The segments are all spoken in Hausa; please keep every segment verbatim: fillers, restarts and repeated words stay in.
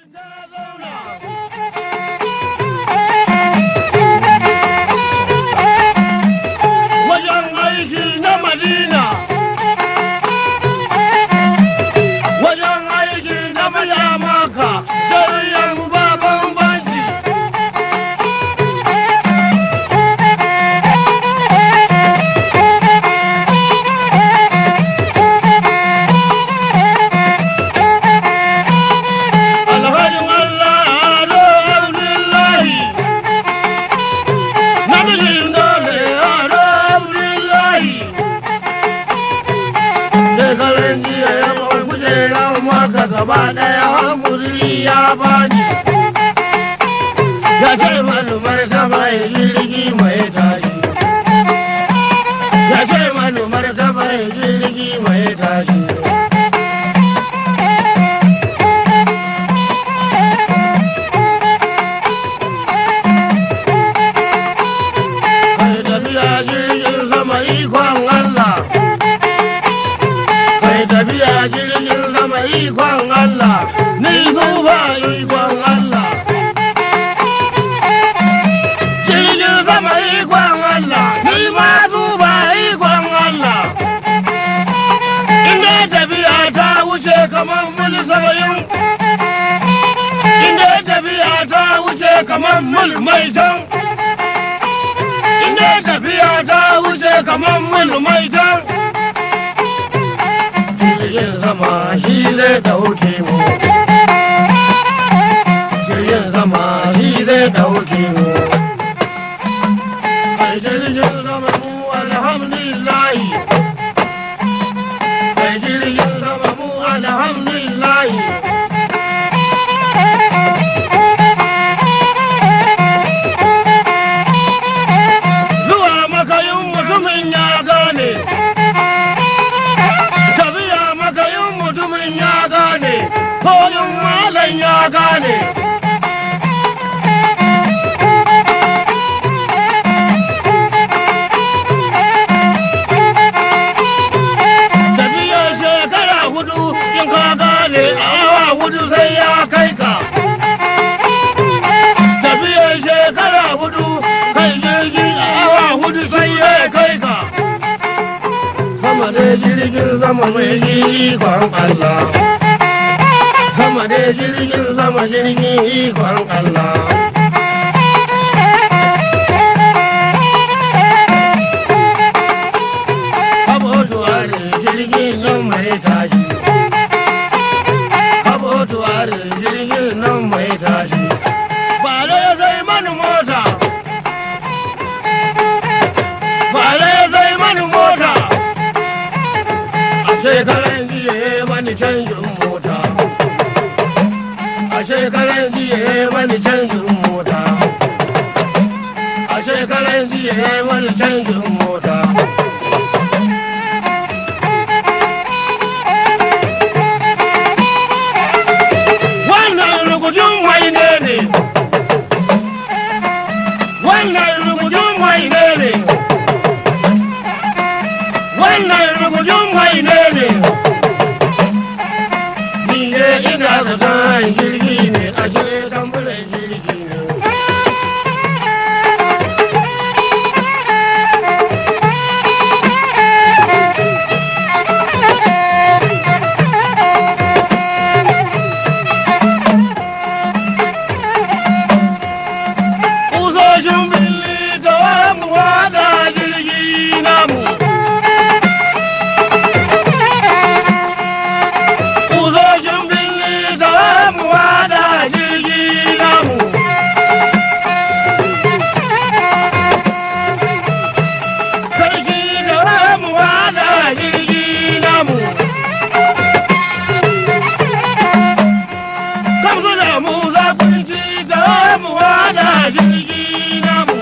Wajen aiki na Madina, wajen aiki na Mayamaka, dariyan baban banji. Alhajin Allah Ado Abdullahi, namijin dole Ado Abdullahi. Shekaran jiya ya kawai kujerar maka gaba ɗaya hankuri ya bani. Ya ce manumar kama ya jirgi mai tashi. Ya ce manumar kama ya jirgi mai tashi. Kai tafiya jirgin sama ikon Allah. Kai tafiya jirgin sama ikon Allah. Ni zuba ikon Allah. Jirgin sama ikon Allah. Ni ma zuba ikon Allah. Inda tafiya ta wuce kamar mil saba'in. Inda tafiya ta wuce kamar mil mai tan. Inda tafiya ta wuce kamar mil mai tan. Jirgin sama shi zai ɗauke mu. Jirgin sama shi zai ɗauke mu. Kai jirgin sama mu alhamdulillahi. Kai jirgin sama mu alhamdulillahi. Zuwa makayin mutumin ya gane. Tafiya makayin mutumin ya gane. Koyin malam ya gane. Tafiyar shekara hudu in ka gane awa hudu sai ya kai ka. Tafiyar shekara hudu kai jirgi awa hudu sai ya kai ka. Sama da jirgin sama mai ikon Allah. Sama da jirgin sama jirgin ikon Allah. Kabotuwar jirgin nan mai tashi. Kabotuwar jirgin nan mai tashi. Bale sai mani mota. Bale sai mani mota. A shekaran jiya mani canjin mota. A shekaran jiya mani canjin mota. A shekaran jiya mani canjin mota. Wannan rugujin waine ne. Wannan rugujin waine ne. Wannan rugujin waine ne. Ni ne ina da zan jirgi ne ashe tambulan jirgi ne. Kusoshin birni ta mu wada jirgi namu. Kusoshin birni ta mu wada jirgi namu. Sarki ta mu wada jirgi namu. Kamsu da mu zakunci ta mu wada jirgi namu.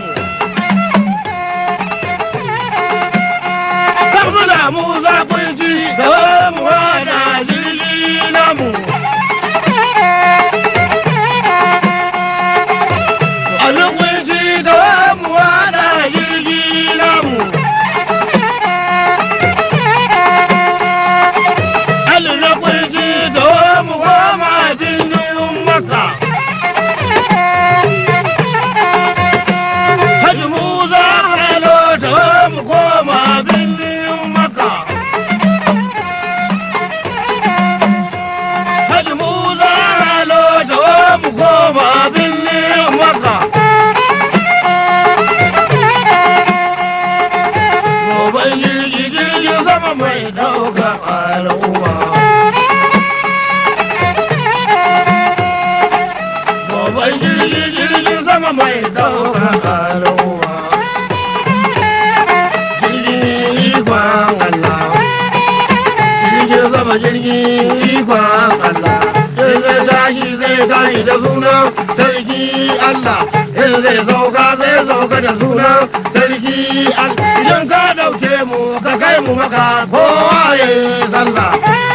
Kamsu da mu zakunci ta mu wada jirgi namu. Alukunci ta mu wada jirgi namu. Alukunci ta mu wama jirgin maka. tashi da sunan sarki Allah in zai sauka zai sauka da sunan sarki Allah idan ka dauke mu ka kai mu maka kowa ya yi sallah.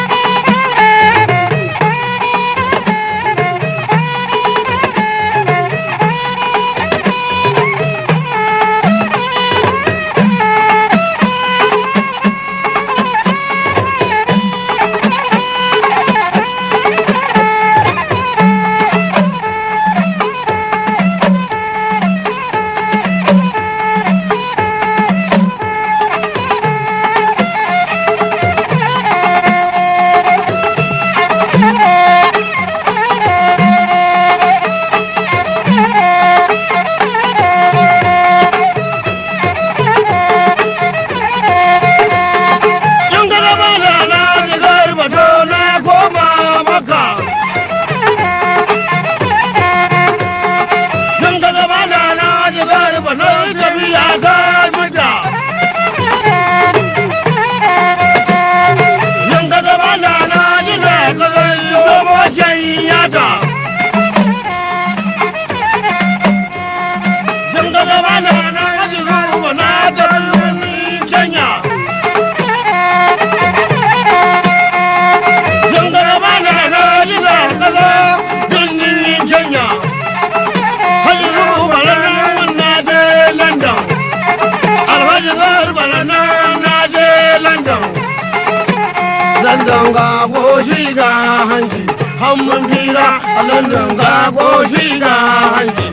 London ga goshi ga hanci, hannun fira a London ga goshi ga hanci.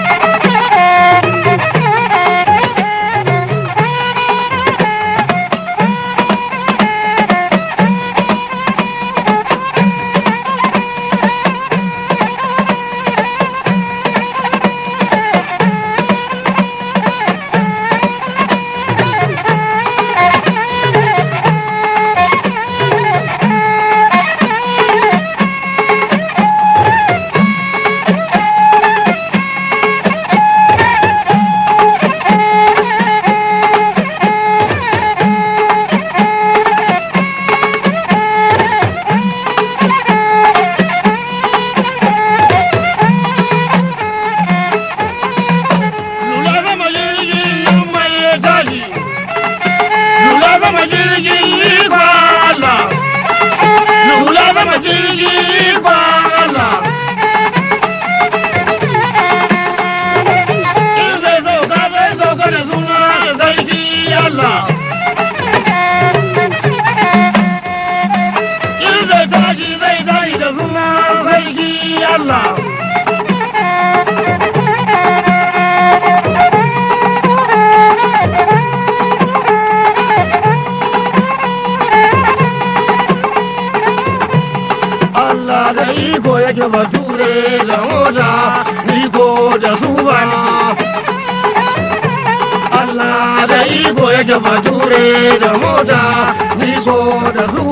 Allah da iko yake bature da mota iko da su ba. Allah da iko yake bature da mota iko da su